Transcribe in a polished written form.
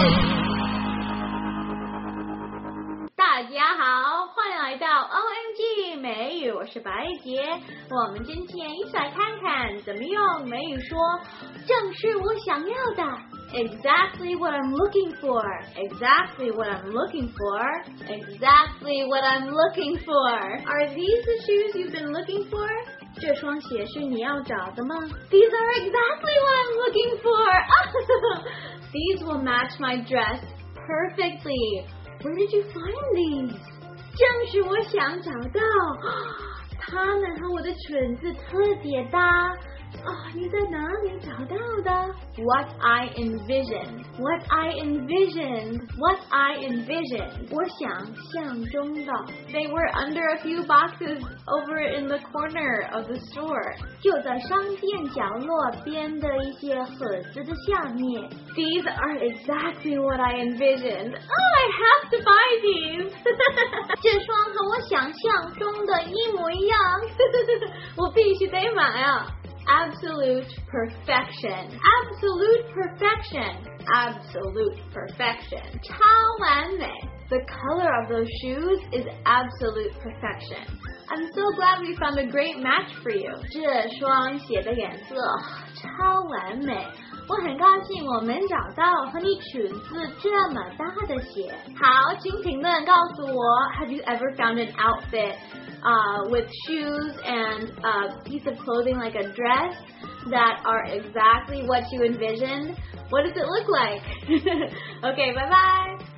大家好，欢迎来到 OMG 美语，我是白姐。我们今天一起来看看怎么用美语说正是我想要的 Exactly what I'm looking for. Exactly what I'm looking for. Exactly what I'm looking for. Are these the shoes you've been looking for? 这双鞋是你要找的吗 These are exactly what I'm looking for. These will match my dress perfectly. Where did you find these? 正是我想找到，它们和我的裙子特别搭。你在哪里找到的 What I envisioned. What I envisioned. What I envisioned. 我想象中的 They were under a few boxes over in the corner of the store. 就在商店角落边的一些盒子的下面 These are exactly what I envisioned. I have to buy these. 这双和我想象中的一模一样我必须得买啊Absolute perfection. Absolute perfection. Absolute perfection. 超完美 The color of those shoes is absolute perfection. I'm so glad we found a great match for you. 这双鞋的颜色超完美我很高兴我们找到和你裙子这么搭的鞋好请评论告诉我 Have you ever found an outfit with shoes and a piece of clothing like a dress that are exactly what you envisioned? What does it look like? Okay, bye-bye.